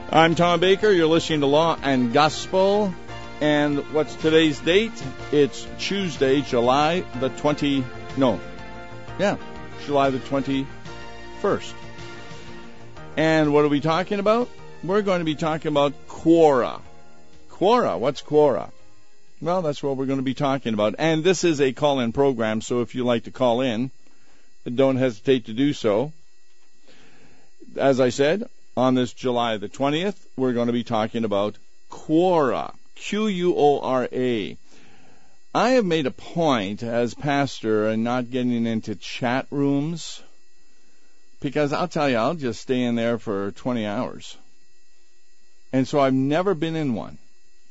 I'm Tom Baker. You're listening to Law and Gospel. And what's today's date? It's Tuesday, July the 21st. And what are we talking about? We're going to be talking about Quora. Quora, what's Quora? Well, that's what we're going to be talking about. And this is a call-in program, so if you'd like to call in, don't hesitate to do so. As I said, on this July the 20th, we're going to be talking about Quora, Quora. I have made a point as pastor in not getting into chat rooms because I'll tell you, I'll just stay in there for 20 hours. And so I've never been in one.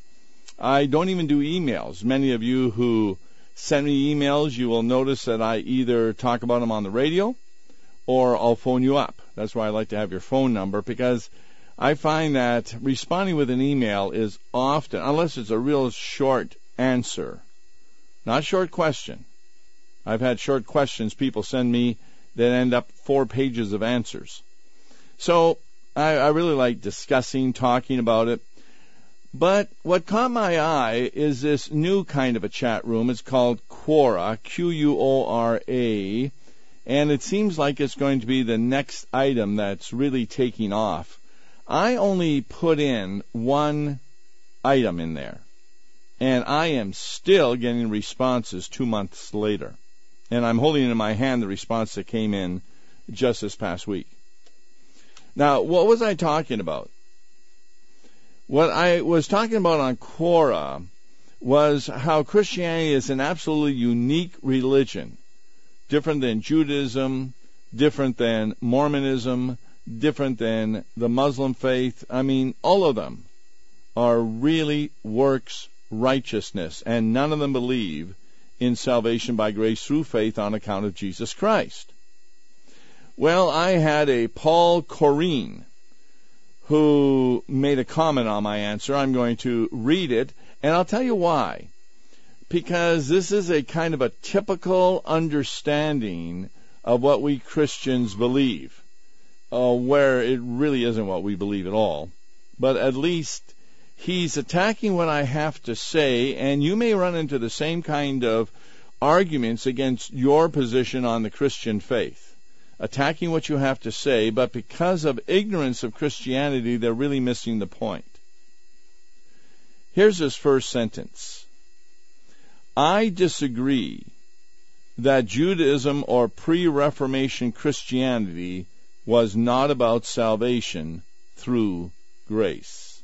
I don't even do emails. Many of you who send me emails, you will notice that I either talk about them on the radio or I'll phone you up. That's why I like to have your phone number, because I find that responding with an email is often, unless it's a real short answer, not short question. I've had short questions people send me that end up 4 pages of answers. So I really like discussing, talking about it. But what caught my eye is this new kind of a chat room. It's called Quora, Quora. And it seems like it's going to be the next item that's really taking off. I only put in one item in there, and I am still getting responses 2 months later. And I'm holding in my hand the response that came in just this past week. Now, what was I talking about? What I was talking about on Quora was how Christianity is an absolutely unique religion. Different than Judaism, different than Mormonism, different than the Muslim faith. I mean, all of them are really works righteousness, and none of them believe in salvation by grace through faith on account of Jesus Christ. Well, I had a Paul Corrine who made a comment on my answer. I'm going to read it, and I'll tell you why. Because this is a kind of a typical understanding of what we Christians believe, where it really isn't what we believe at all. But at least he's attacking what I have to say, and you may run into the same kind of arguments against your position on the Christian faith, attacking what you have to say, but because of ignorance of Christianity, they're really missing the point. Here's his first sentence. I disagree that Judaism or pre-Reformation Christianity was not about salvation through grace.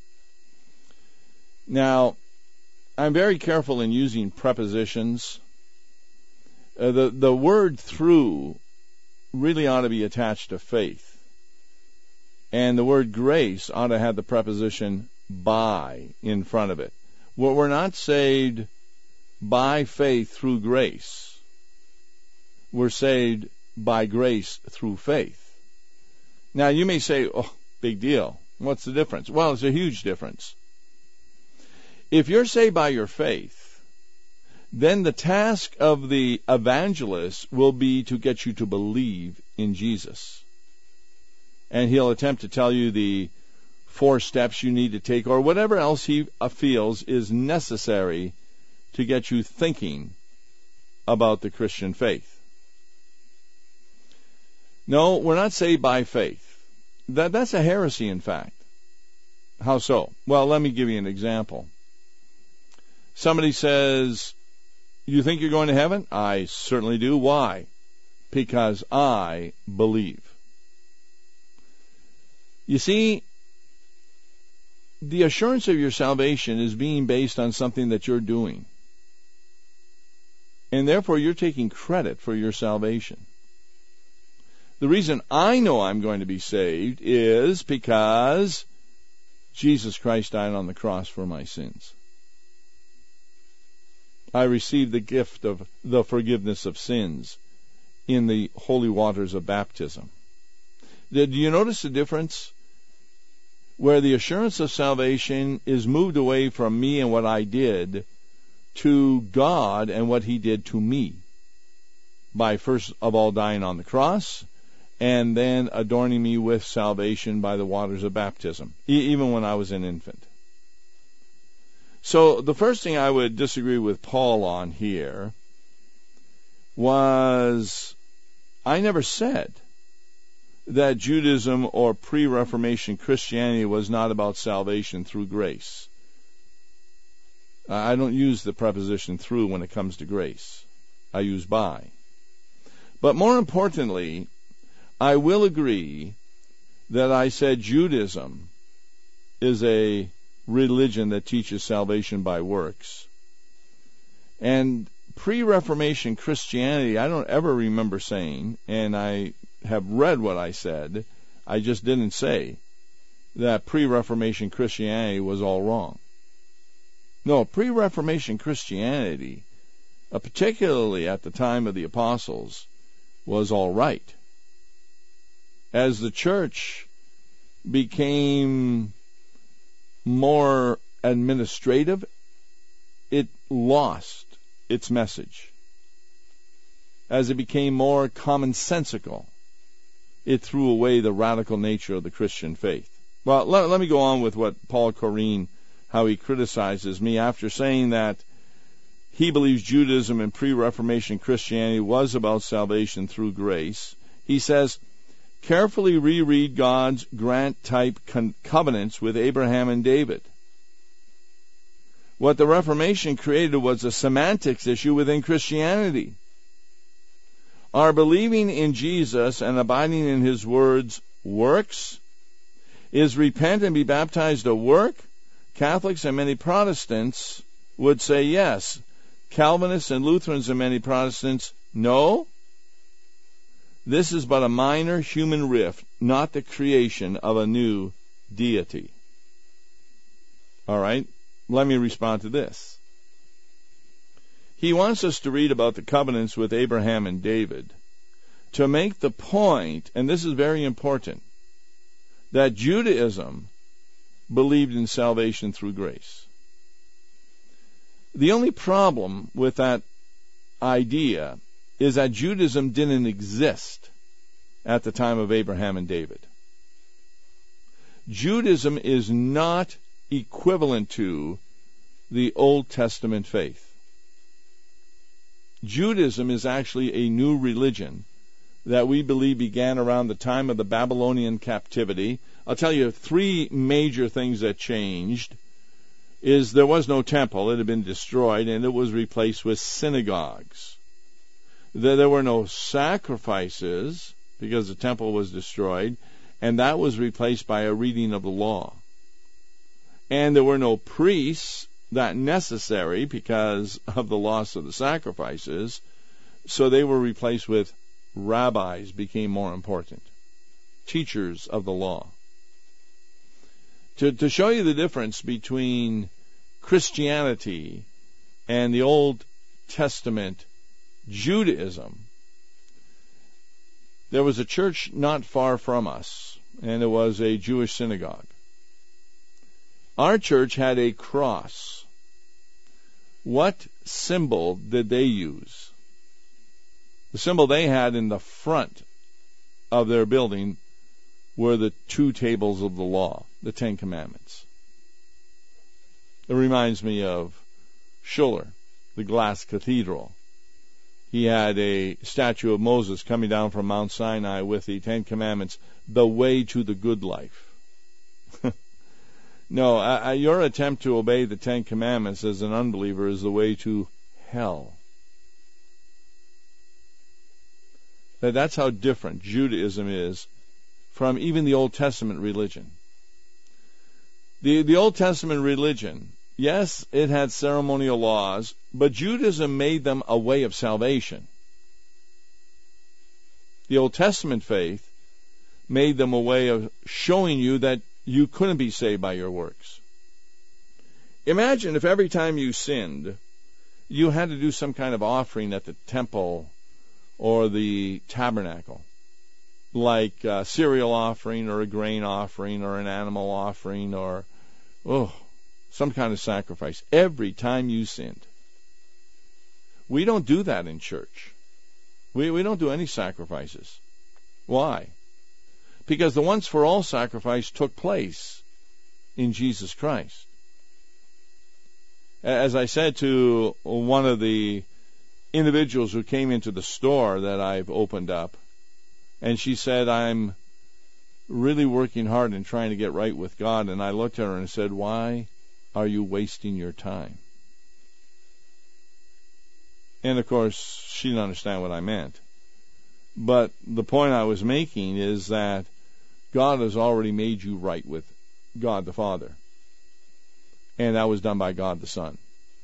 Now, I'm very careful in using prepositions. The word through really ought to be attached to faith. And the word grace ought to have the preposition by in front of it. Well, we're not saved by faith through grace. We're saved by grace through faith. Now, you may say, oh, big deal. What's the difference? Well, it's a huge difference. If you're saved by your faith, then the task of the evangelist will be to get you to believe in Jesus. And he'll attempt to tell you the 4 steps you need to take, or whatever else he feels is necessary to get you thinking about the Christian faith. No, we're not saved by faith. That's a heresy, in fact. How so? Well, let me give you an example. Somebody says, you think you're going to heaven? I certainly do. Why? Because I believe. You see, the assurance of your salvation is being based on something that you're doing. And therefore, you're taking credit for your salvation. The reason I know I'm going to be saved is because Jesus Christ died on the cross for my sins. I received the gift of the forgiveness of sins in the holy waters of baptism. Do you notice the difference? Where the assurance of salvation is moved away from me and what I did to God and what He did to me by first of all dying on the cross and then adorning me with salvation by the waters of baptism, even when I was an infant. So the first thing I would disagree with Paul on here was, I never said that Judaism or pre-Reformation Christianity was not about salvation through grace. I don't use the preposition through when it comes to grace. I use by. But more importantly, I will agree that I said Judaism is a religion that teaches salvation by works. And pre-Reformation Christianity, I don't ever remember saying, and I have read what I said, I just didn't say that pre-Reformation Christianity was all wrong. No, pre-Reformation Christianity, particularly at the time of the apostles, was all right. As the church became more administrative, it lost its message. As it became more commonsensical, it threw away the radical nature of the Christian faith. Well, let me go on with what Paul Corrine, how he criticizes me after saying that he believes Judaism and pre-Reformation Christianity was about salvation through grace. He says, carefully reread God's grant-type covenants with Abraham and David. What the Reformation created was a semantics issue within Christianity. Are believing in Jesus and abiding in His words works? Is repent and be baptized a work? Catholics and many Protestants would say yes. Calvinists and Lutherans and many Protestants, no. This is but a minor human rift, not the creation of a new deity. All right, let me respond to this. He wants us to read about the covenants with Abraham and David to make the point, and this is very important, that Judaism believed in salvation through grace. The only problem with that idea is that Judaism didn't exist at the time of Abraham and David. Judaism is not equivalent to the Old Testament faith. Judaism is actually a new religion that we believe began around the time of the Babylonian captivity. I'll tell you three major things that changed. Is there was no temple, it had been destroyed, and it was replaced with synagogues. There were no sacrifices, because the temple was destroyed, and that was replaced by a reading of the law. And there were no priests, that necessary because of the loss of the sacrifices, so they were replaced with rabbis, became more important, teachers of the law. To show you the difference between Christianity and the Old Testament Judaism, there was a church not far from us, and it was a Jewish synagogue. Our church had a cross. What symbol did they use? The symbol they had in the front of their building were the two tables of the law, the Ten Commandments. It reminds me of Schuller, the glass cathedral. He had a statue of Moses coming down from Mount Sinai with the Ten Commandments, the way to the good life. No, your attempt to obey the Ten Commandments as an unbeliever is the way to hell. That's how different Judaism is from even the Old Testament religion. The Old Testament religion, yes, it had ceremonial laws, but Judaism made them a way of salvation. The Old Testament faith made them a way of showing you that you couldn't be saved by your works. Imagine if every time you sinned, you had to do some kind of offering at the temple or the tabernacle, like a cereal offering or a grain offering or an animal offering or some kind of sacrifice every time you sinned. We don't do that in church. We don't do any sacrifices. Why? because the once-for-all sacrifice took place in Jesus Christ. As I said to one of the individuals who came into the store that I've opened up, and she said, I'm really working hard and trying to get right with God, and I looked at her and said, why are you wasting your time? And of course, she didn't understand what I meant. But the point I was making is that God has already made you right with God the Father. And that was done by God the Son.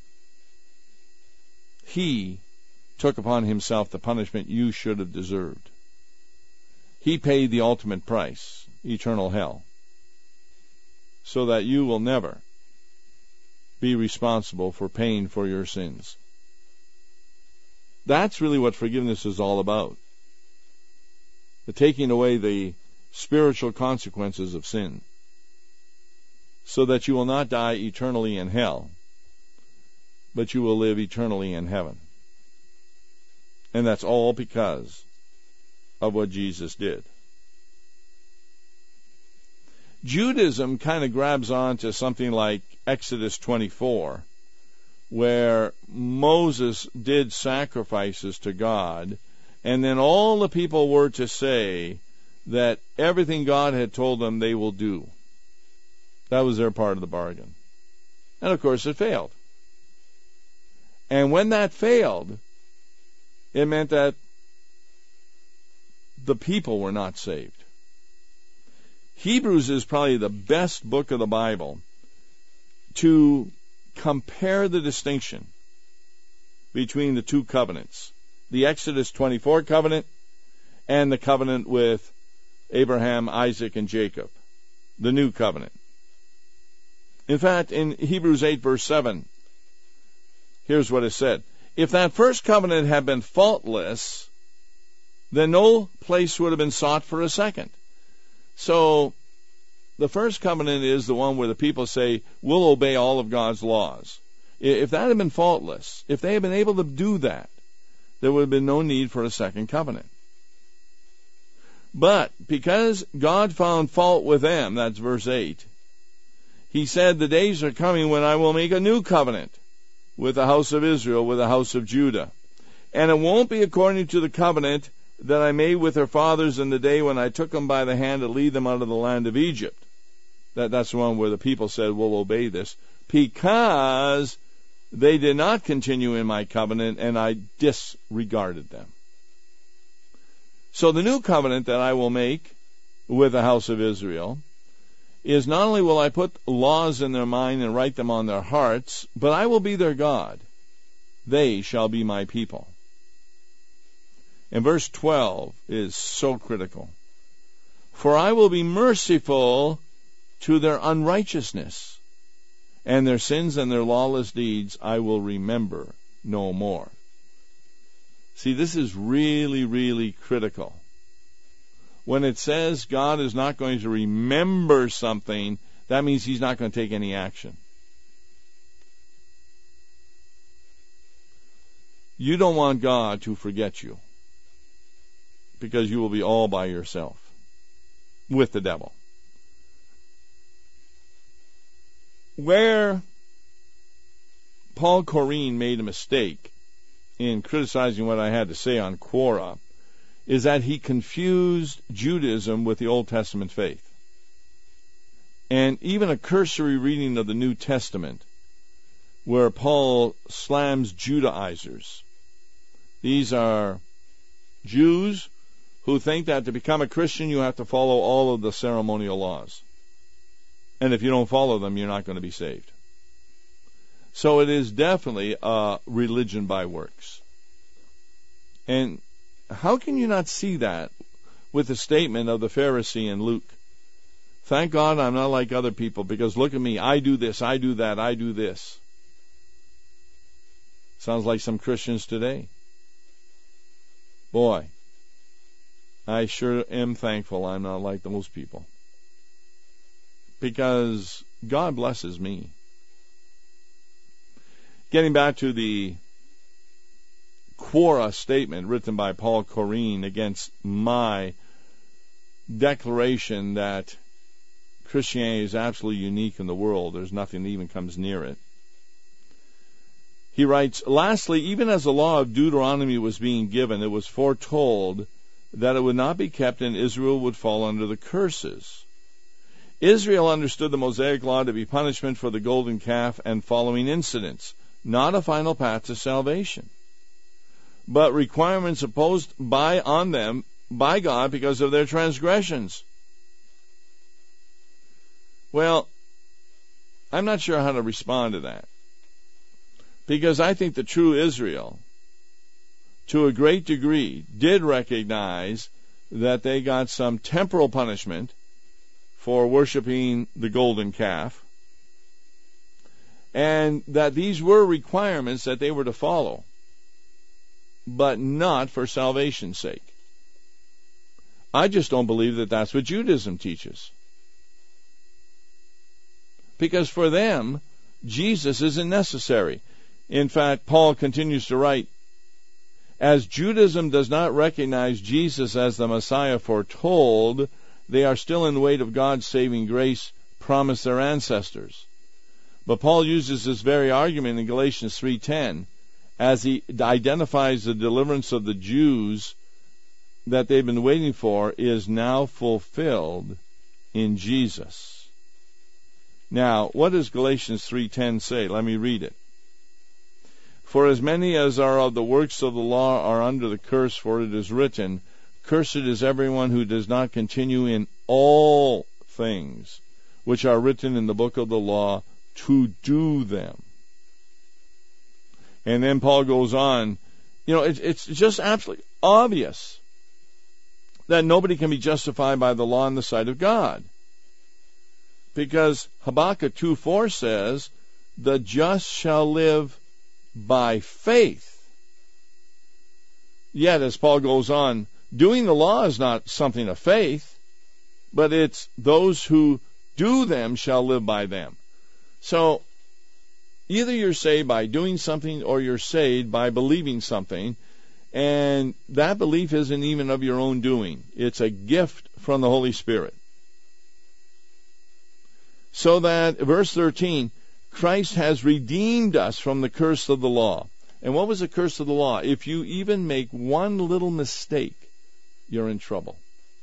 He took upon himself the punishment you should have deserved. He paid the ultimate price, eternal hell, so that you will never be responsible for paying for your sins. That's really what forgiveness is all about. The taking away the spiritual consequences of sin, so that you will not die eternally in hell, but you will live eternally in heaven. And that's all because of what Jesus did. Judaism kind of grabs on to something like Exodus 24, where Moses did sacrifices to God, and then all the people were to say that everything God had told them they will do. That was their part of the bargain. And of course it failed. And when that failed, it meant that the people were not saved. Hebrews is probably the best book of the Bible to compare the distinction between the two covenants, the Exodus 24 covenant and the covenant with Abraham, Isaac, and Jacob, the new covenant. In fact, in Hebrews 8 verse 7, here's what it said. If that first covenant had been faultless, then no place would have been sought for a second. So, the first covenant is the one where the people say, we'll obey all of God's laws. If that had been faultless, if they had been able to do that, there would have been no need for a second covenant. But, because God found fault with them, that's verse 8, he said, the days are coming when I will make a new covenant with the house of Israel, with the house of Judah. And it won't be according to the covenant that I made with their fathers in the day when I took them by the hand to lead them out of the land of Egypt. That's the one where the people said, we'll obey this, because they did not continue in my covenant, and I disregarded them. So the new covenant that I will make with the house of Israel is not only will I put laws in their mind and write them on their hearts, but I will be their God. They shall be my people. And verse 12 is so critical. For I will be merciful to their unrighteousness, and their sins and their lawless deeds I will remember no more. See, this is really, really critical. When it says God is not going to remember something, that means he's not going to take any action. You don't want God to forget you, because you will be all by yourself with the devil. Where Paul Corrine made a mistake in criticizing what I had to say on Quora is that he confused Judaism with the Old Testament faith. And even a cursory reading of the New Testament, where Paul slams Judaizers. These are Jews who think that to become a Christian you have to follow all of the ceremonial laws. And if you don't follow them, you're not going to be saved. So it is definitely a religion by works. And how can you not see that with the statement of the Pharisee in Luke? Thank God I'm not like other people, because look at me, I do this, I do that, I do this. Sounds like some Christians today. Boy, I sure am thankful I'm not like those people, because God blesses me. Getting back to the Quora statement written by Paul Corrine against my declaration that Christianity is absolutely unique in the world. There's nothing that even comes near it. He writes, lastly, even as the law of Deuteronomy was being given, it was foretold that it would not be kept and Israel would fall under the curses. Israel understood the Mosaic law to be punishment for the golden calf and following incidents, not a final path to salvation, but requirements imposed on them by God because of their transgressions. Well, I'm not sure how to respond to that, because I think the true Israel, to a great degree, did recognize that they got some temporal punishment for worshiping the golden calf, and that these were requirements that they were to follow, but not for salvation's sake. I just don't believe that that's what Judaism teaches. Because for them, Jesus isn't necessary. In fact, Paul continues to write, as Judaism does not recognize Jesus as the Messiah foretold, they are still in the wait of God's saving grace promised their ancestors. But Paul uses this very argument in Galatians 3:10 as he identifies the deliverance of the Jews that they've been waiting for is now fulfilled in Jesus. Now, what does Galatians 3:10 say? Let me read it. For as many as are of the works of the law are under the curse, for it is written, cursed is everyone who does not continue in all things which are written in the book of the law to do them. And then Paul goes on, it's just absolutely obvious that nobody can be justified by the law in the sight of God. Because Habakkuk 2:4 says, the just shall live by faith. Yet, as Paul goes on, doing the law is not something of faith, but it's those who do them shall live by them. So, either you're saved by doing something or you're saved by believing something, and that belief isn't even of your own doing. It's a gift from the Holy Spirit. So that, verse 13, Christ has redeemed us from the curse of the law. And what was the curse of the law? If you even make one little mistake, you're in trouble.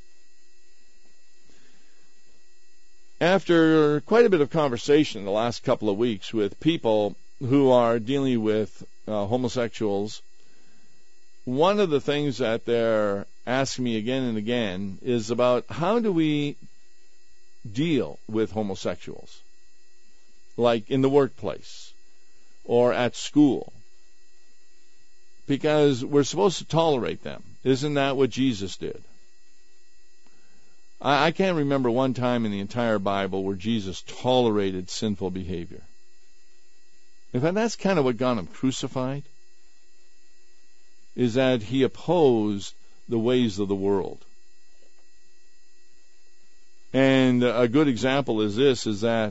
After quite a bit of conversation in the last couple of weeks with people who are dealing with homosexuals, one of the things that they're asking me again and again is about how do we deal with homosexuals, like in the workplace or at school, because we're supposed to tolerate them. Isn't that what Jesus did? I can't remember one time in the entire Bible where Jesus tolerated sinful behavior. In fact, that's kind of what got him crucified, is that he opposed the ways of the world. And a good example is that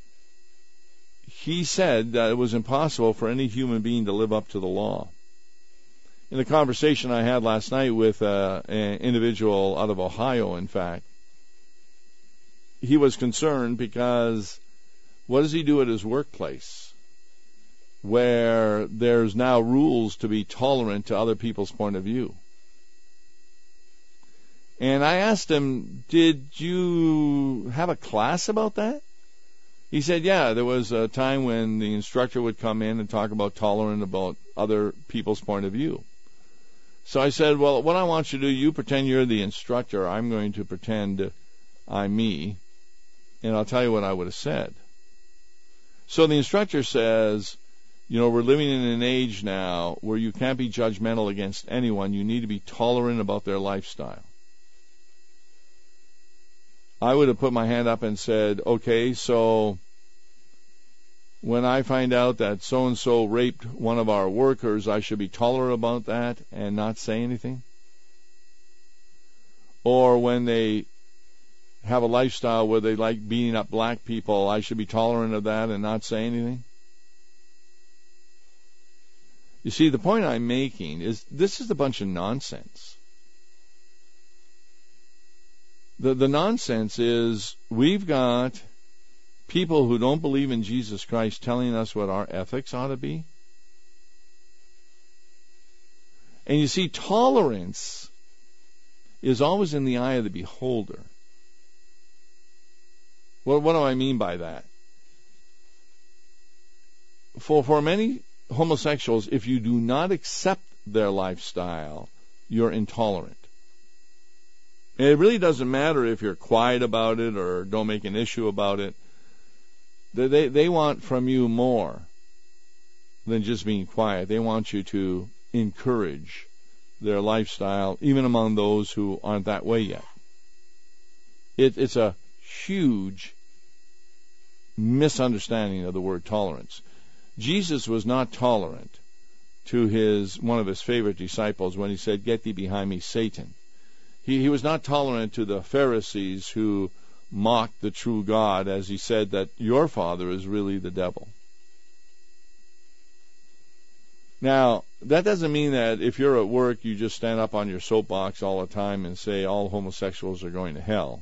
he said that it was impossible for any human being to live up to the law. In a conversation I had last night with an individual out of Ohio, in fact, he was concerned because what does he do at his workplace where there's now rules to be tolerant to other people's point of view? And I asked him, did you have a class about that? He said, yeah, there was a time when the instructor would come in and talk about tolerant about other people's point of view. So I said, well, what I want you to do, you pretend you're the instructor. I'm going to pretend I'm me. And I'll tell you what I would have said. So the instructor says, we're living in an age now where you can't be judgmental against anyone. You need to be tolerant about their lifestyle. I would have put my hand up and said, okay, so when I find out that so-and-so raped one of our workers, I should be tolerant about that and not say anything? Or when they have a lifestyle where they like beating up black people, I should be tolerant of that and not say anything? You see, the point I'm making is this is a bunch of nonsense. The nonsense is we've got people who don't believe in Jesus Christ telling us what our ethics ought to be. And you see, tolerance is always in the eye of the beholder. What do I mean by that? For many homosexuals, if you do not accept their lifestyle, you're intolerant. And it really doesn't matter if you're quiet about it or don't make an issue about it. They want from you more than just being quiet. They want you to encourage their lifestyle, even among those who aren't that way yet. It's a huge misunderstanding of the word tolerance. Jesus was not tolerant to one of his favorite disciples when he said, "Get thee behind me, Satan." He was not tolerant to the Pharisees who mocked the true God as he said that your father is really the devil. Now, that doesn't mean that if you're at work, you just stand up on your soapbox all the time and say all homosexuals are going to hell.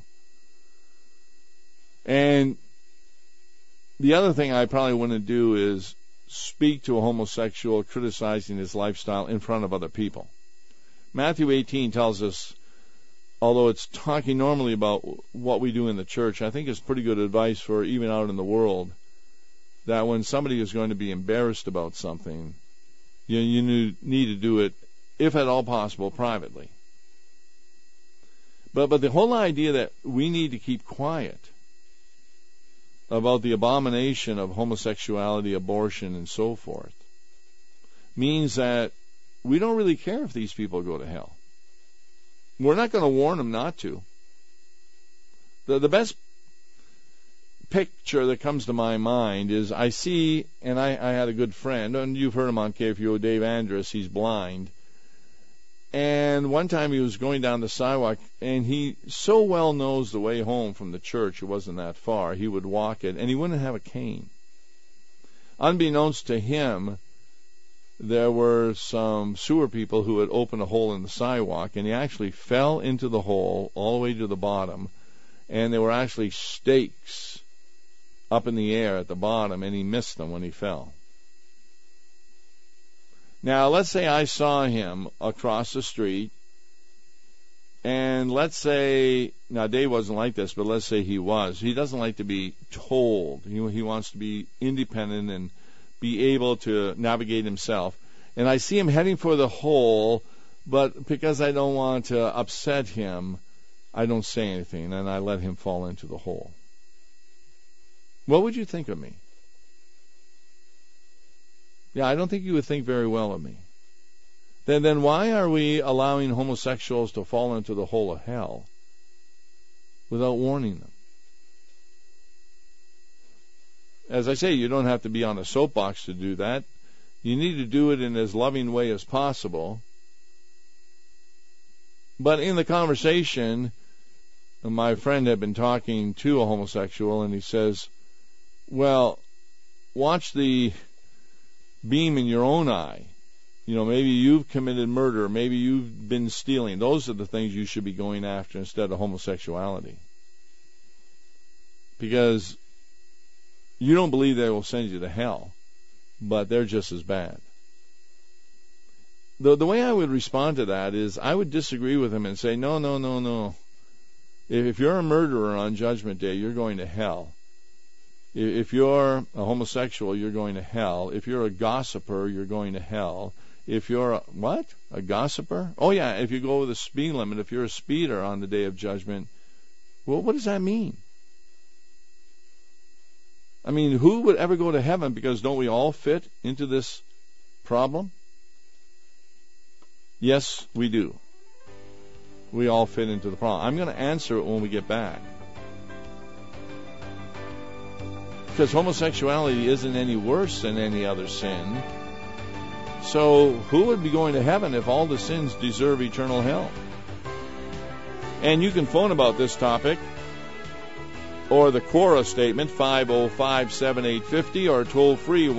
And the other thing I probably wouldn't do is speak to a homosexual criticizing his lifestyle in front of other people. Matthew 18 tells us, although it's talking normally about what we do in the church, I think it's pretty good advice for even out in the world, that when somebody is going to be embarrassed about something, you need to do it, if at all possible, privately. But the whole idea that we need to keep quiet about the abomination of homosexuality, abortion, and so forth, means that we don't really care if these people go to hell. We're not going to warn them not to. The best picture that comes to my mind is I see, and I had a good friend, and you've heard him on KFUO, Dave Andrus, he's blind. And one time he was going down the sidewalk, and he so well knows the way home from the church, it wasn't that far, he would walk it, and he wouldn't have a cane. Unbeknownst to him, there were some sewer people who had opened a hole in the sidewalk, and he actually fell into the hole all the way to the bottom, and there were actually stakes up in the air at the bottom, and he missed them when he fell. Now, let's say I saw him across the street, and let's say, now Dave wasn't like this, but let's say he was. He doesn't like to be told. He wants to be independent and be able to navigate himself. And I see him heading for the hole, but because I don't want to upset him, I don't say anything, and I let him fall into the hole. What would you think of me? Yeah, I don't think you would think very well of me. Then why are we allowing homosexuals to fall into the hole of hell without warning them? As I say, you don't have to be on a soapbox to do that. You need to do it in as loving way as possible. But in the conversation, my friend had been talking to a homosexual, and he says, well, watch the beam in your own eye. Maybe you've committed murder, maybe you've been stealing. Those are the things you should be going after instead of homosexuality. Because you don't believe they will send you to hell, but they're just as bad. The way I would respond to that is I would disagree with him and say, no. If you're a murderer on Judgment Day, you're going to hell. If you're a homosexual, you're going to hell. If you're a gossiper, you're going to hell. If you're a gossiper? Oh, yeah, if you go over the speed limit, if you're a speeder on the Day of Judgment, well, what does that mean? I mean, who would ever go to heaven? Because don't we all fit into this problem? Yes, we do. We all fit into the problem. I'm going to answer it when we get back. Because homosexuality isn't any worse than any other sin. So who would be going to heaven if all the sins deserve eternal hell? And you can phone about this topic or the Quora statement, 505-7850, or toll free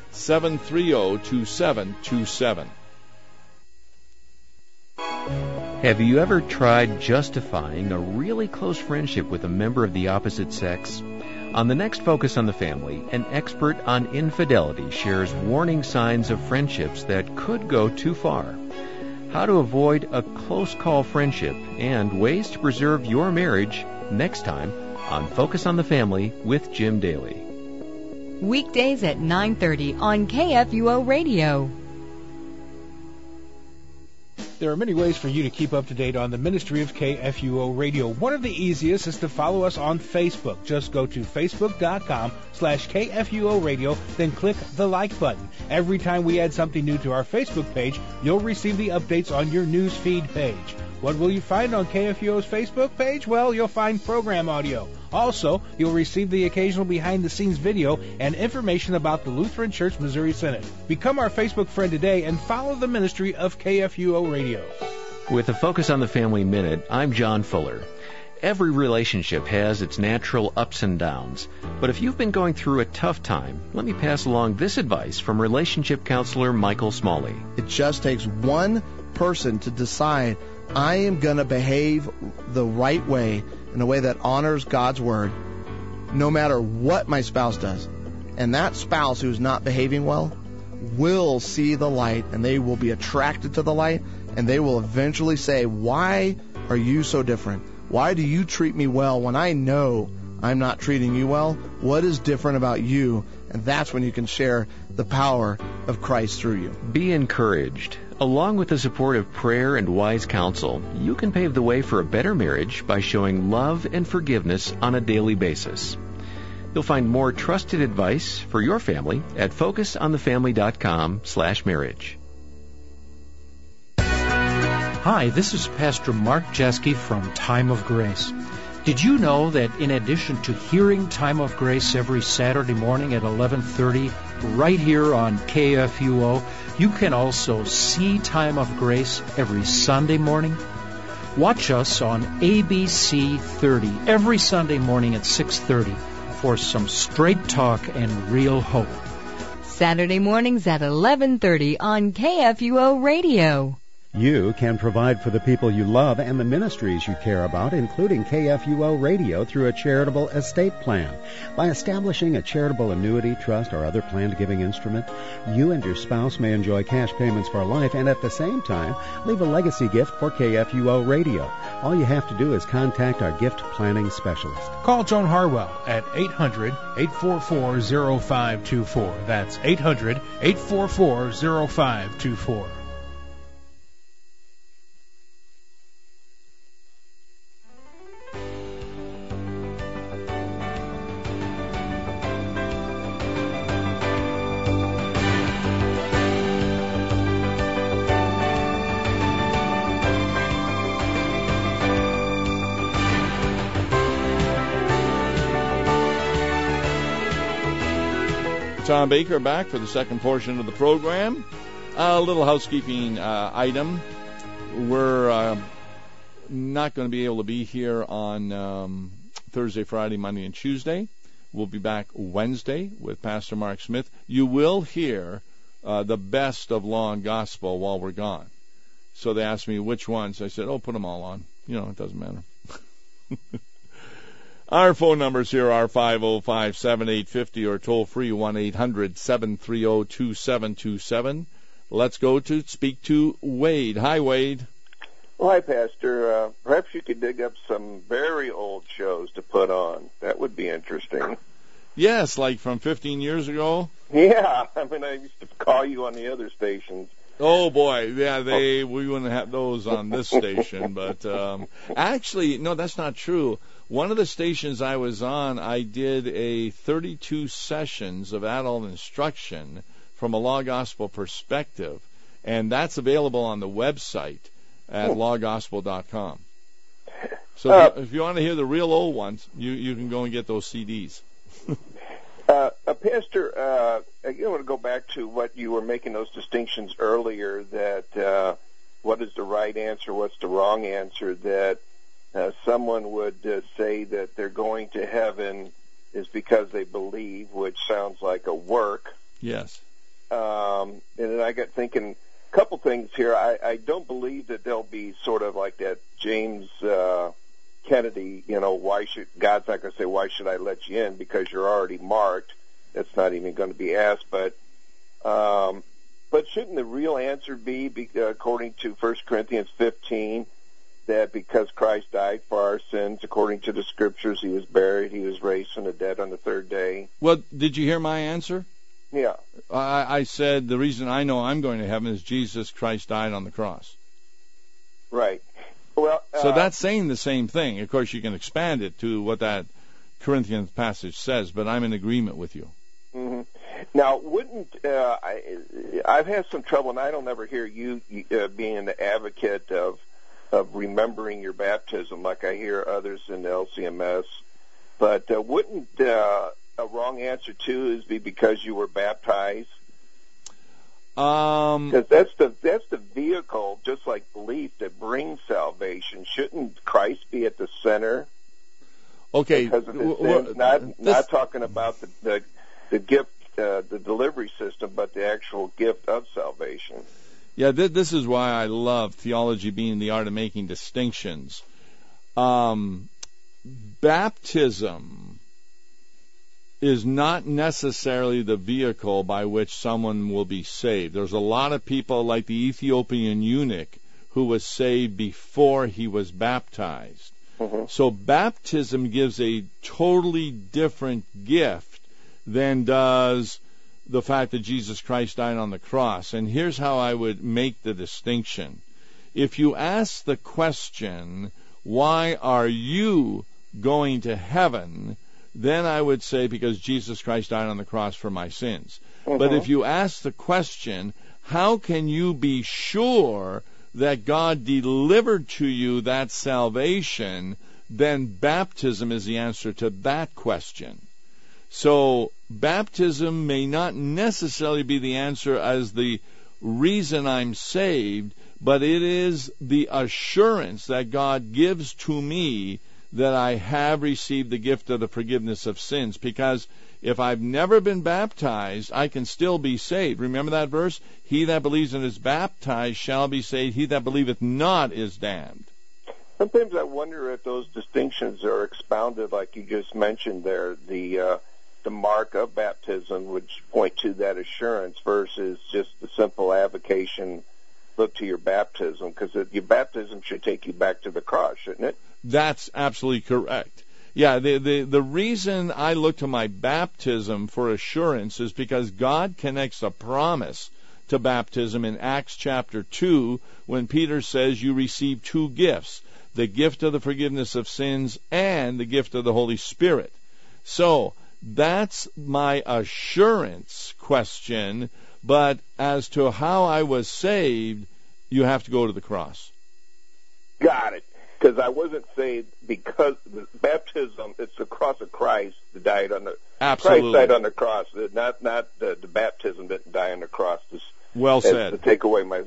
1-800-730-2727. Have you ever tried justifying a really close friendship with a member of the opposite sex? On the next Focus on the Family, an expert on infidelity shares warning signs of friendships that could go too far. How to avoid a close call friendship and ways to preserve your marriage next time on Focus on the Family with Jim Daly. Weekdays at 9:30 on KFUO Radio. There are many ways for you to keep up to date on the ministry of KFUO Radio. One of the easiest is to follow us on Facebook. Just go to facebook.com/KFUO Radio, then click the like button. Every time we add something new to our Facebook page, you'll receive the updates on your news feed page. What will you find on KFUO's Facebook page? Well, you'll find program audio. Also, you'll receive the occasional behind-the-scenes video and information about the Lutheran Church Missouri Synod. Become our Facebook friend today and follow the ministry of KFUO Radio. With a Focus on the Family Minute, I'm John Fuller. Every relationship has its natural ups and downs, but if you've been going through a tough time, let me pass along this advice from relationship counselor Michael Smalley. It just takes one person to decide, I am going to behave the right way, in a way that honors God's word, no matter what my spouse does. And that spouse who's not behaving well will see the light, and they will be attracted to the light, and they will eventually say, why are you so different? Why do you treat me well when I know I'm not treating you well? What is different about you? And that's when you can share the power of Christ through you. Be encouraged. Along with the support of prayer and wise counsel, you can pave the way for a better marriage by showing love and forgiveness on a daily basis. You'll find more trusted advice for your family at focusonthefamily.com/marriage. Hi, this is Pastor Mark Jeske from Time of Grace. Did you know that in addition to hearing Time of Grace every Saturday morning at 11:30 right here on KFUO, you can also see Time of Grace every Sunday morning? Watch us on ABC 30 every Sunday morning at 6:30 for some straight talk and real hope. Saturday mornings at 11:30 on KFUO Radio. You can provide for the people you love and the ministries you care about, including KFUO Radio, through a charitable estate plan. By establishing a charitable annuity, trust, or other planned giving instrument, you and your spouse may enjoy cash payments for life and at the same time leave a legacy gift for KFUO Radio. All you have to do is contact our gift planning specialist. Call Joan Harwell at 800-844-0524. That's 800-844-0524. Tom Baker back for the second portion of the program. A little housekeeping item. We're not going to be able to be here on Thursday, Friday, Monday, and Tuesday. We'll be back Wednesday with Pastor Mark Smith. You will hear the best of Law and Gospel while we're gone. So they asked me which ones. I said, put them all on. It doesn't matter. Our phone numbers here are 505-7850 or toll-free 1-800-730-2727. Let's go to speak to Wade. Hi, Wade. Well, hi, Pastor. Perhaps you could dig up some very old shows to put on. That would be interesting. Yes, like from 15 years ago? Yeah. I used to call you on the other stations. Oh, boy. Yeah, we wouldn't have those on this station. But actually, no, that's not true. One of the stations I was on, I did a 32 sessions of adult instruction from a law gospel perspective, and that's available on the website at lawgospel.com. So if you want to hear the real old ones, you can go and get those CDs. Pastor, I want to go back to what you were making those distinctions earlier, that what is the right answer, what's the wrong answer, that someone would say that they're going to heaven is because they believe, which sounds like a work. Yes. And then I got thinking, couple things here. I don't believe that there'll be sort of like that James Kennedy, God's not going to say, why should I let you in? Because you're already marked. That's not even going to be asked. But shouldn't the real answer be according to 1 Corinthians 15, that because Christ died for our sins, according to the Scriptures, he was buried, he was raised from the dead on the third day? Well, did you hear my answer? Yeah. I said the reason I know I'm going to heaven is Jesus Christ died on the cross. Right. Well, so that's saying the same thing. Of course, you can expand it to what that Corinthians passage says, but I'm in agreement with you. Mm-hmm. Now, wouldn't I've had some trouble, and I don't ever hear you being an advocate of remembering your baptism like I hear others in the LCMS, but wouldn't a wrong answer too is be because you were baptized? Because that's the vehicle, just like belief, that brings salvation. Shouldn't Christ be at the center? Okay, because of his sins? Not talking about the gift, the delivery system, but the actual gift of salvation. Yeah, this is why I love theology being the art of making distinctions. Baptism is not necessarily the vehicle by which someone will be saved. There's a lot of people like the Ethiopian eunuch who was saved before he was baptized. Mm-hmm. So baptism gives a totally different gift than does the fact that Jesus Christ died on the cross. And here's how I would make the distinction. If you ask the question, why are you going to heaven? Then I would say, because Jesus Christ died on the cross for my sins. Mm-hmm. But if you ask the question, how can you be sure that God delivered to you that salvation? Then baptism is the answer to that question. So baptism may not necessarily be the answer as the reason I'm saved, but it is the assurance that God gives to me that I have received the gift of the forgiveness of sins. Because if I've never been baptized, I can still be saved. Remember that verse? He that believes and is baptized shall be saved. He that believeth not is damned. Sometimes I wonder if those distinctions are expounded, like you just mentioned there, the mark of baptism would point to that assurance versus just the simple avocation, look to your baptism, because your baptism should take you back to the cross, shouldn't it? That's absolutely correct. Yeah, the reason I look to my baptism for assurance is because God connects a promise to baptism in Acts chapter 2 when Peter says you receive two gifts, the gift of the forgiveness of sins and the gift of the Holy Spirit. So that's my assurance question, but as to how I was saved, you have to go to the cross. Got it. Because I wasn't saved because the baptism, it's the cross of Christ that died on the Absolutely. Christ died on the cross, not the baptism didn't die on the cross. Well said. To take away my.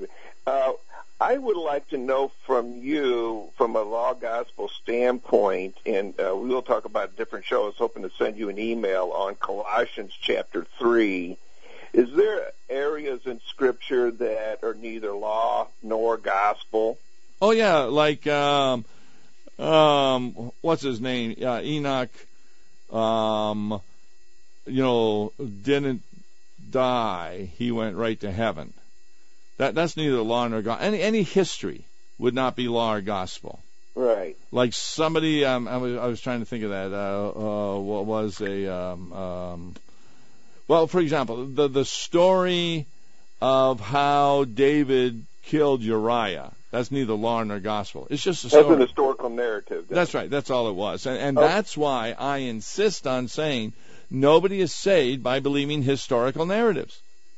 I would like to know from you, from a law gospel standpoint, and we will talk about a different show. I was hoping to send you an email on Colossians chapter 3. Is there areas in Scripture that are neither law nor gospel? Oh yeah, like what's his name? Enoch. Didn't die. He went right to heaven. That's neither law nor gospel. Any history would not be law or gospel. Right. Like somebody, I was trying to think of that. What was a well, for example, the story of how David killed Uriah. That's neither law nor gospel. It's just a story. That's an historical narrative. That's right. That's all it was. And that's why I insist on saying nobody is saved by believing historical narratives.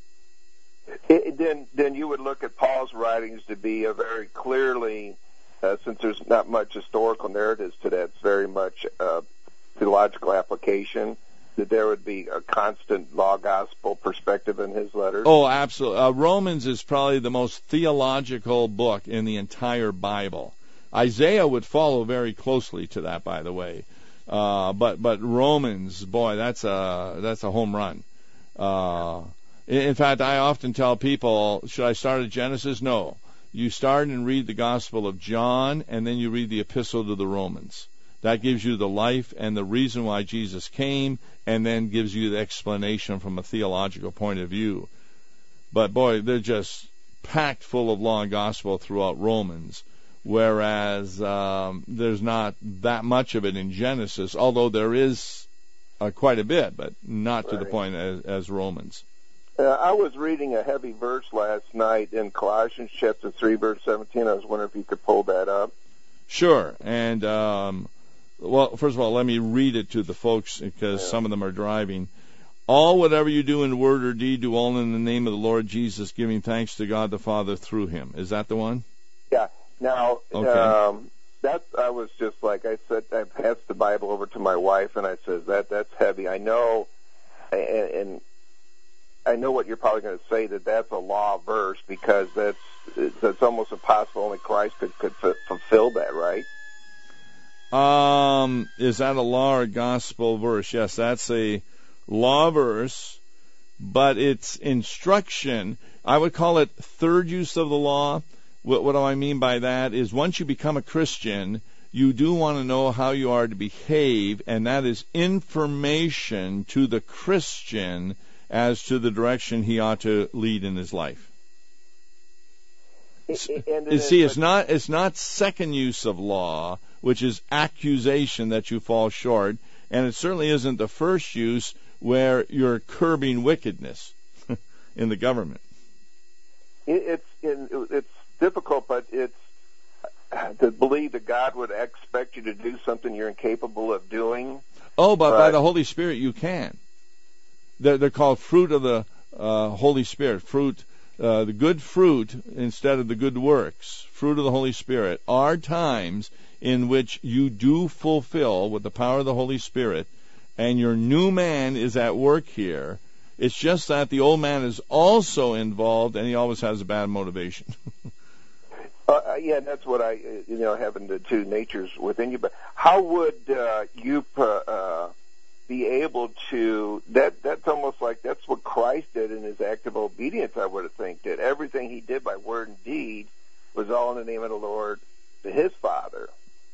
Then you would look at Paul's writings to be a very clearly, since there's not much historical narratives to that, it's very much theological application, that there would be a constant law-gospel perspective in his letters? Oh, absolutely. Romans is probably the most theological book in the entire Bible. Isaiah would follow very closely to that, by the way. But Romans, boy, that's a home run. In fact, I often tell people, should I start at Genesis? No. You start and read the Gospel of John, and then you read the Epistle to the Romans. That gives you the life and the reason why Jesus came, and then gives you the explanation from a theological point of view. But boy, they're just packed full of law and gospel throughout Romans, whereas there's not that much of it in Genesis, although there is quite a bit, but not to the point as Romans. I was reading a heavy verse last night in Colossians chapter 3, verse 17. I was wondering if you could pull that up. Sure. And, well, first of all, let me read it to the folks because some of them are driving. All whatever you do in word or deed, do all in the name of the Lord Jesus, giving thanks to God the Father through him. Is that the one? Yeah. Now, okay. I was just like I said, I passed the Bible over to my wife, and I said, that's heavy. I know, and I know what you're probably going to say, that's a law verse, because that's almost impossible. Only Christ could fulfill that, right? Is that a law or gospel verse? Yes, that's a law verse, but it's instruction. I would call it third use of the law. What do I mean by that is once you become a Christian, you do want to know how you are to behave, and that is information to the Christian as to the direction he ought to lead in his life. You see, it's not second use of law, which is accusation that you fall short, and it certainly isn't the first use where you're curbing wickedness in the government. It's difficult, but it's to believe that God would expect you to do something you're incapable of doing. Oh, but by the Holy Spirit you can. They're called fruit of the Holy Spirit. The good fruit instead of the good works. Fruit of the Holy Spirit are times in which you do fulfill with the power of the Holy Spirit, and your new man is at work here. It's just that the old man is also involved, and he always has a bad motivation. Yeah, that's what having the two natures within you. But how would you be able to? That's almost like that's what Christ did in his act of obedience. I would think that everything he did by word and deed was all in the name of the Lord to his Father.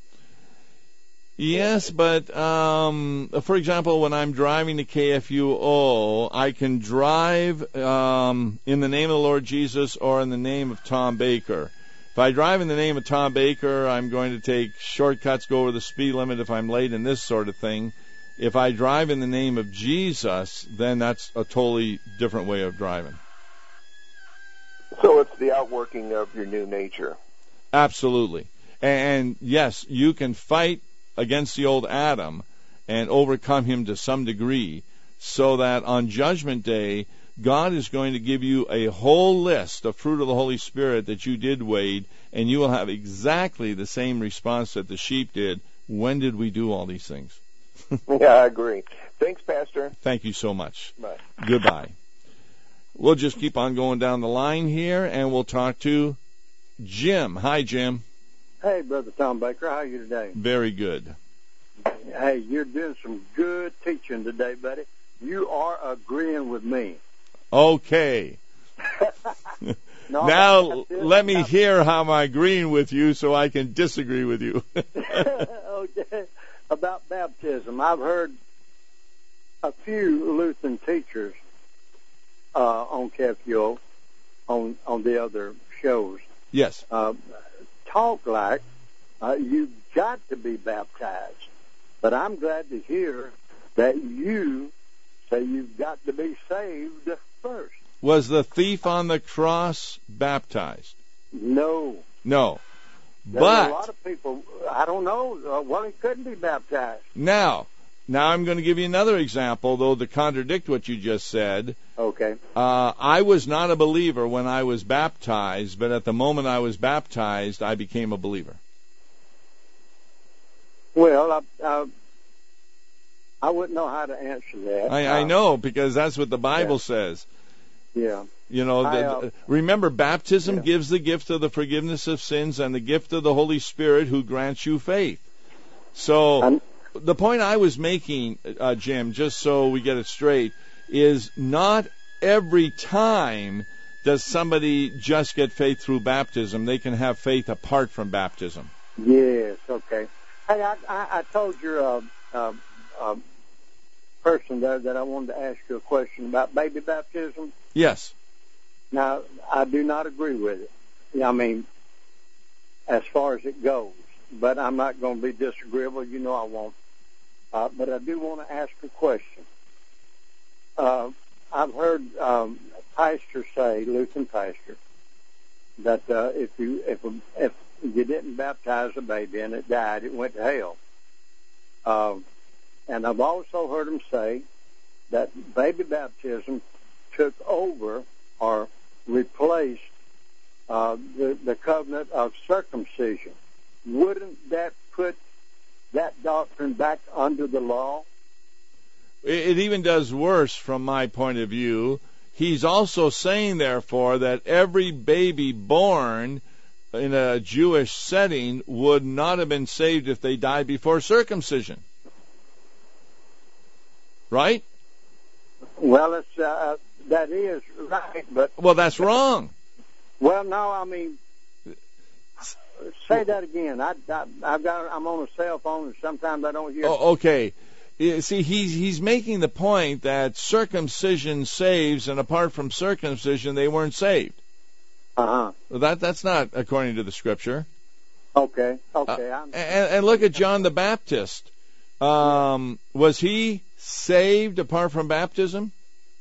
Yes, but for example, when I'm driving to KFUO, I can drive in the name of the Lord Jesus or in the name of Tom Baker. If I drive in the name of Tom Baker, I'm going to take shortcuts, go over the speed limit if I'm late, and this sort of thing. If I drive in the name of Jesus, then that's a totally different way of driving. So it's the outworking of your new nature. Absolutely. And yes, you can fight against the old Adam and overcome him to some degree, so that on Judgment Day, God is going to give you a whole list of fruit of the Holy Spirit that you did, Wade, and you will have exactly the same response that the sheep did. When did we do all these things? Yeah, I agree. Thanks, Pastor. Thank you so much. Bye. Goodbye. We'll just keep on going down the line here, and we'll talk to Jim. Hi, Jim. Hey, Brother Tom Baker. How are you today? Very good. Hey, you're doing some good teaching today, buddy. You are agreeing with me. Okay. Now, let me hear how I'm agreeing with you so I can disagree with you. Okay. About baptism, I've heard a few Lutheran teachers on KFUO, on the other shows. Yes. Talk like you've got to be baptized. But I'm glad to hear that you say you've got to be saved first. Was the thief on the cross baptized? No. No. There's a lot of people, I don't know, well, he couldn't be baptized. Now I'm going to give you another example, though, to contradict what you just said. Okay. I was not a believer when I was baptized, but at the moment I was baptized, I became a believer. Well, I wouldn't know how to answer that. I know, because that's what the Bible says. Yeah. You know, remember, baptism gives the gift of the forgiveness of sins and the gift of the Holy Spirit who grants you faith. So the point I was making, Jim, just so we get it straight, is not every time does somebody just get faith through baptism. They can have faith apart from baptism. Yes, okay. Hey, I told your person there that I wanted to ask you a question about baby baptism. Yes. Now, I do not agree with it. I mean, as far as it goes. But I'm not going to be disagreeable. You know I won't. But I do want to ask a question. I've heard pastors say, Lutheran pastor, that if you didn't baptize a baby and it died, it went to hell. And I've also heard them say that baby baptism took over or replaced the covenant of circumcision. Wouldn't that put that doctrine back under the law? It even does worse from my point of view. He's also saying, therefore, that every baby born in a Jewish setting would not have been saved if they died before circumcision. Right? Well, that is right, but... Well, that's wrong. Well, no, I mean... Say that again. I'm on a cell phone, and sometimes I don't hear... Oh, okay. See, he's making the point that circumcision saves, and apart from circumcision, they weren't saved. Uh-huh. That's not according to the Scripture. Okay. And look at John the Baptist. Was he saved apart from baptism?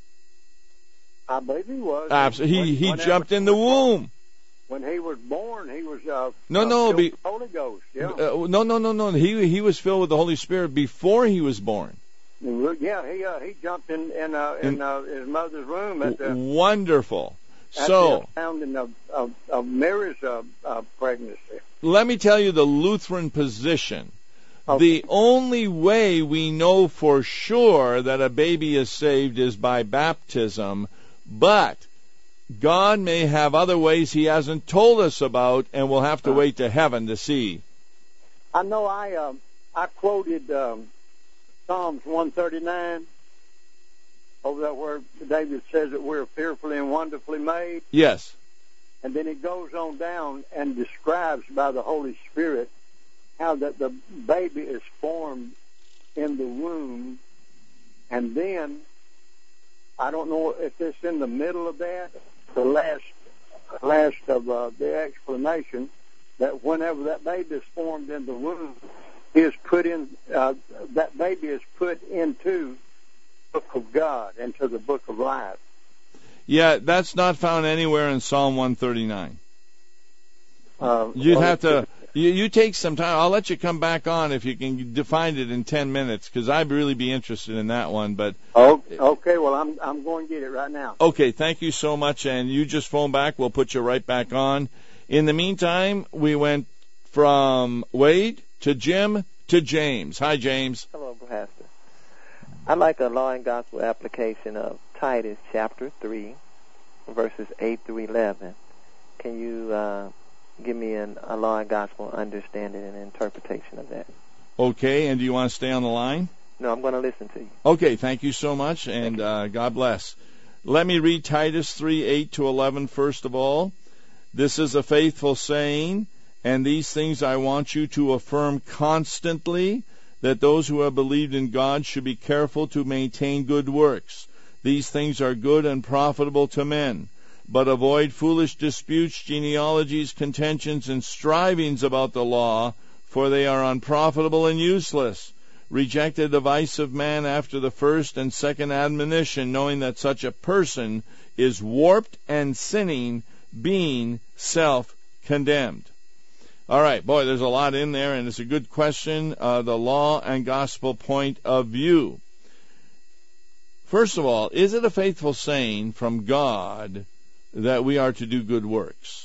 I believe he was. Absolutely. He jumped in the womb. When he was born, he was filled with the Holy Ghost. Yeah. No. He was filled with the Holy Spirit before he was born. Yeah, he jumped in his mother's womb. Wonderful. So found in Mary's pregnancy. Let me tell you the Lutheran position. Okay. The only way we know for sure that a baby is saved is by baptism, but God may have other ways He hasn't told us about, and we'll have to wait to heaven to see. I know I quoted Psalms 139 over there where David says that we're fearfully and wonderfully made. Yes. And then he goes on down and describes by the Holy Spirit how that the baby is formed in the womb, and then I don't know if it's in the middle of that. The last of the explanation that whenever that baby is formed in the womb, is put in that baby is put into the book of God, into the book of life. Yeah, that's not found anywhere in Psalm 139. You'd have to. You take some time. I'll let you come back on if you can find it in 10 minutes, because I'd really be interested in that one. But okay, well I'm going to get it right now. Okay, thank you so much, and you just phone back. We'll put you right back on. In the meantime, we went from Wade to Jim to James. Hi, James. Hello, Pastor. I'd like a law and gospel application of Titus chapter 3, verses 8 through 11. Can you give me a law and gospel understanding and interpretation of that? Okay, and do you want to stay on the line? No, I'm going to listen to you. Okay, thank you so much, and God bless. Let me read Titus 3, 8 to 11 first of all. This is a faithful saying, and these things I want you to affirm constantly, that those who have believed in God should be careful to maintain good works. These things are good and profitable to men. But avoid foolish disputes, genealogies, contentions, and strivings about the law, for they are unprofitable and useless. Reject the advice of man after the first and second admonition, knowing that such a person is warped and sinning, being self-condemned. All right, boy, there's a lot in there, and it's a good question, the law and gospel point of view. First of all, is it a faithful saying from God that we are to do good works?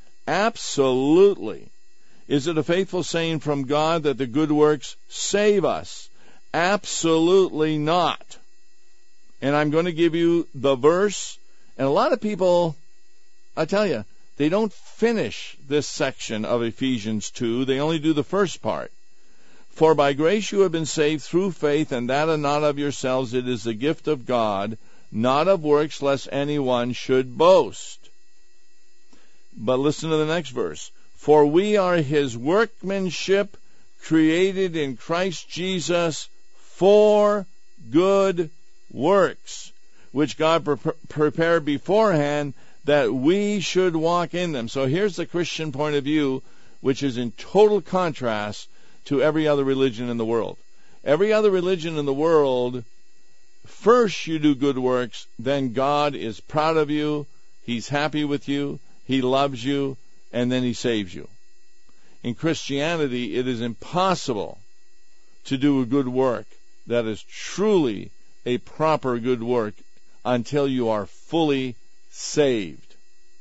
Absolutely. Is it a faithful saying from God that the good works save us? Absolutely not. And I'm going to give you the verse, and a lot of people, I tell you, they don't finish this section of Ephesians 2. They only do the first part. For by grace you have been saved through faith, and that not of yourselves, it is the gift of God, not of works, lest anyone should boast. But listen to the next verse. For we are his workmanship, created in Christ Jesus for good works, which God prepared beforehand that we should walk in them. So here's the Christian point of view, which is in total contrast to every other religion in the world. Every other religion in the world, first you do good works, then God is proud of you, he's happy with you, he loves you, and then he saves you. In Christianity, it is impossible to do a good work that is truly a proper good work until you are fully saved.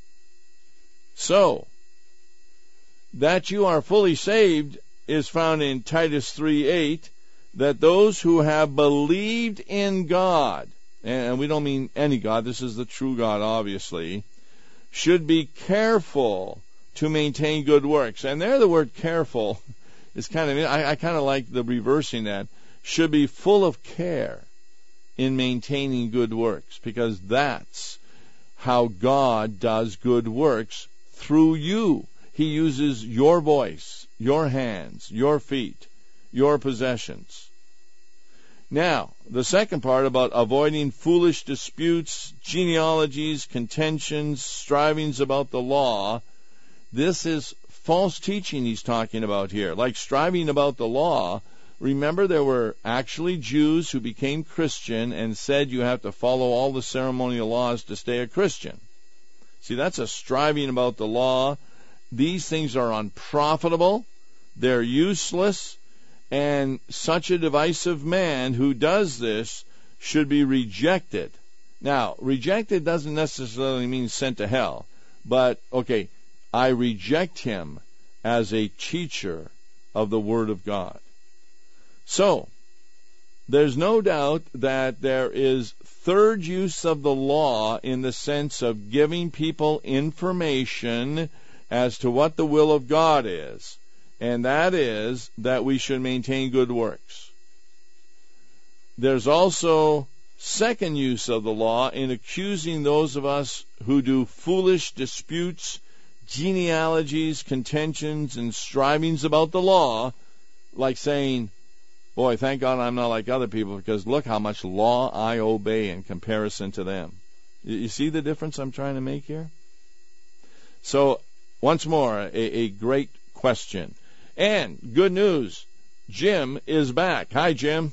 So, that you are fully saved is found in Titus 3:8, that those who have believed in God, and we don't mean any God, this is the true God, obviously, should be careful to maintain good works. And there the word careful is kind of, I kind of like the reversing that, should be full of care in maintaining good works, because that's how God does good works through you. He uses your voice, your hands, your feet, your possessions. Now, the second part about avoiding foolish disputes, genealogies, contentions, strivings about the law, this is false teaching he's talking about here. Like striving about the law, remember there were actually Jews who became Christian and said you have to follow all the ceremonial laws to stay a Christian. See, that's a striving about the law. These things are unprofitable, they're useless, and such a divisive man who does this should be rejected. Now, rejected doesn't necessarily mean sent to hell, but, okay, I reject him as a teacher of the Word of God. So, there's no doubt that there is third use of the law in the sense of giving people information as to what the will of God is, and that is that we should maintain good works. There's also second use of the law in accusing those of us who do foolish disputes, genealogies, contentions, and strivings about the law, like saying, boy, thank God I'm not like other people, because look how much law I obey in comparison to them. You see the difference I'm trying to make here? So, once more, a great question. And good news, Jim is back. Hi, Jim.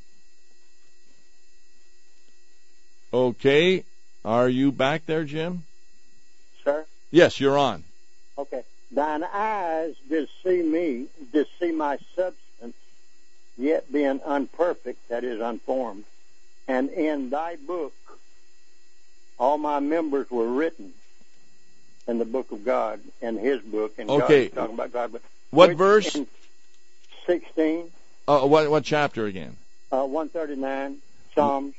Okay, are you back there, Jim? Sir? Yes, you're on. Okay. Thine eyes did see my substance, yet being unperfect, that is unformed. And in thy book, all my members were written in the book of God, in his book, and okay. God is talking about God. But what verse? 16. What chapter again? 139, Psalms.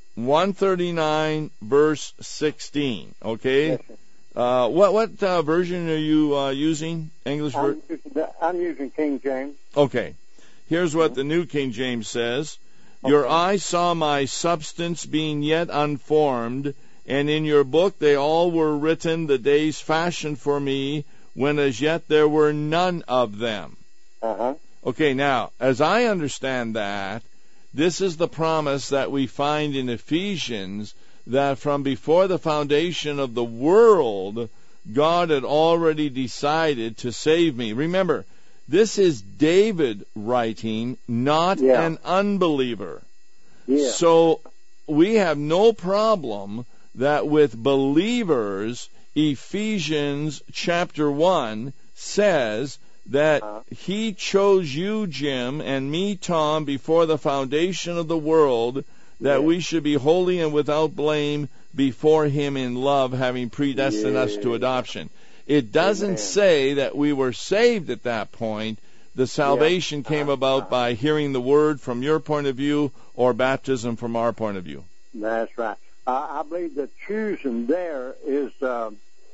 139, verse 16. Okay. Yes, sir. What version are you using? English version? I'm using King James. Okay. Here's what the New King James says. Okay. Your eye saw my substance being yet unformed, and in your book they all were written, the days fashioned for me, when as yet there were none of them. Uh-huh. Okay, now, as I understand that, this is the promise that we find in Ephesians, that from before the foundation of the world, God had already decided to save me. Remember, this is David writing, not an unbeliever. Yeah. So we have no problem that with believers, Ephesians chapter 1 says that he chose you, Jim, and me, Tom, before the foundation of the world, that we should be holy and without blame before him in love, having predestined us to adoption. It doesn't say that we were saved at that point. The salvation came about by hearing the word from your point of view, or baptism from our point of view. That's right. I believe that choosing there is the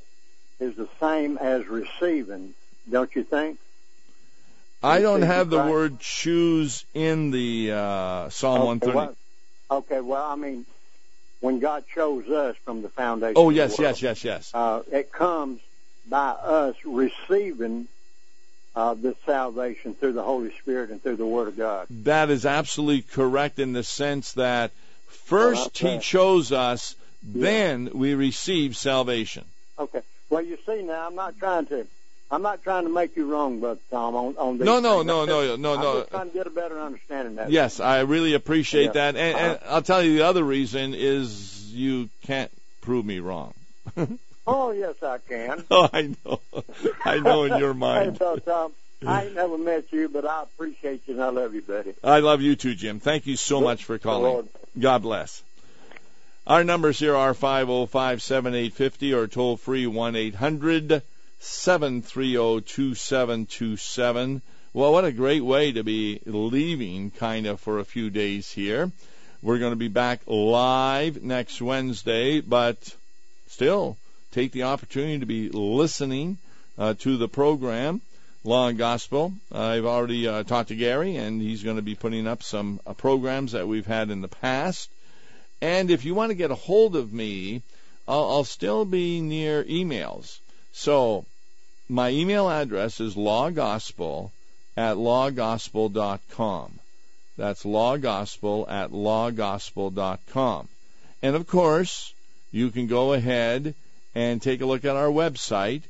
same as receiving, don't you think? I don't have the word choose in the Psalm 130. Well, I mean, when God chose us from the foundation Oh, of yes, the world. yes. It comes by us receiving the salvation through the Holy Spirit and through the Word of God. That is absolutely correct in the sense that first He chose us, then we receive salvation. Okay. Well, you see now, I'm not trying to make you wrong, Brother Tom, on this. No. I'm just trying to get a better understanding of that. Yes, I really appreciate that. And I'll tell you the other reason is you can't prove me wrong. Oh, yes, I can. Oh, I know in your mind. Hey, Brother Tom, I ain't never met you, but I appreciate you and I love you, buddy. I love you too, Jim. Thank you so much for calling. God bless. Our numbers here are 505-7850 or toll free 1-800-730-2727. Well, what a great way to be leaving kind of for a few days here. We're going to be back live next Wednesday, but still take the opportunity to be listening to the program, Law and Gospel. I've already talked to Gary, and he's going to be putting up some programs that we've had in the past. And if you want to get a hold of me, I'll still be near emails. So my email address is lawgospel@lawgospel.com. That's lawgospel@lawgospel.com. And, of course, you can go ahead and take a look at our website,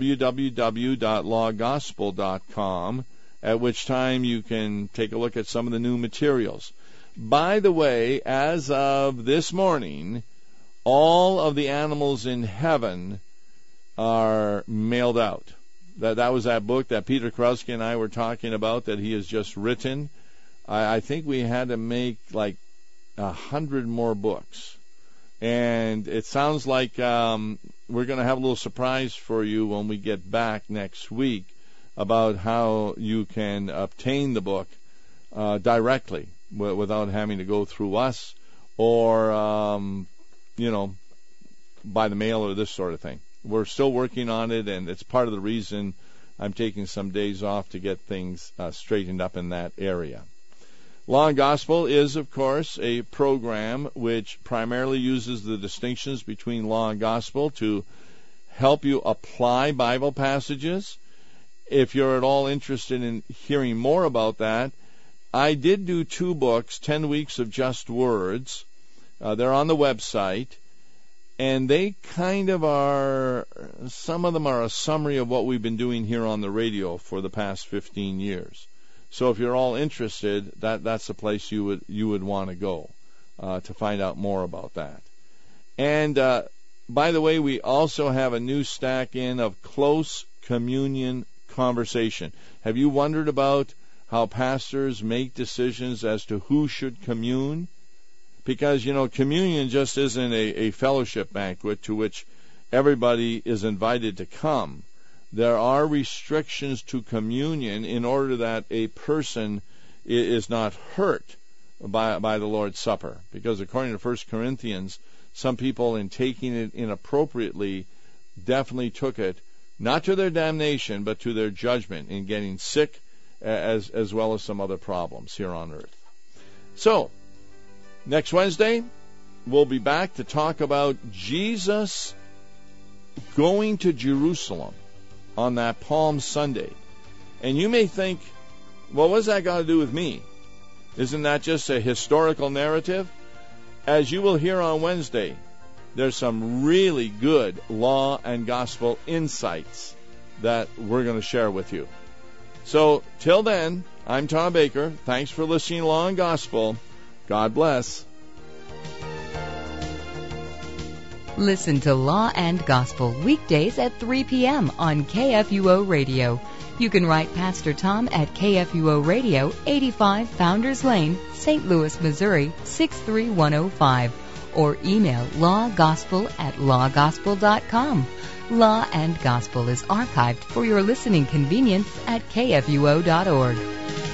www.lawgospel.com, at which time you can take a look at some of the new materials. By the way, as of this morning, all of the animals in heaven are mailed out. That was that book that Peter Krauske and I were talking about that he has just written. I think we had to make like 100 more books. And it sounds like we're going to have a little surprise for you when we get back next week about how you can obtain the book directly without having to go through us or, by the mail or this sort of thing. We're still working on it, and it's part of the reason I'm taking some days off to get things straightened up in that area. Law and Gospel is, of course, a program which primarily uses the distinctions between law and gospel to help you apply Bible passages. If you're at all interested in hearing more about that, I did do 2 books, 10 Weeks of Just Words. They're on the website, and they kind of are, some of them are a summary of what we've been doing here on the radio for the past 15 years. So if you're all interested, that's the place you would want to go to find out more about that. And by the way, we also have a new stack in of close communion conversation. Have you wondered about how pastors make decisions as to who should commune? Because, communion just isn't a fellowship banquet to which everybody is invited to come. There are restrictions to communion in order that a person is not hurt by the Lord's Supper. Because according to 1 Corinthians, some people in taking it inappropriately definitely took it, not to their damnation, but to their judgment in getting sick, as well as some other problems here on earth. So, next Wednesday, we'll be back to talk about Jesus going to Jerusalem on that Palm Sunday. And you may think, well, what's that got to do with me? Isn't that just a historical narrative? As you will hear on Wednesday, there's some really good law and gospel insights that we're going to share with you. So, till then, I'm Tom Baker. Thanks for listening to Law and Gospel. God bless. Listen to Law and Gospel weekdays at 3 p.m. on KFUO Radio. You can write Pastor Tom at KFUO Radio, 85 Founders Lane, St. Louis, Missouri, 63105, or email lawgospel@lawgospel.com. Law and Gospel is archived for your listening convenience at KFUO.org.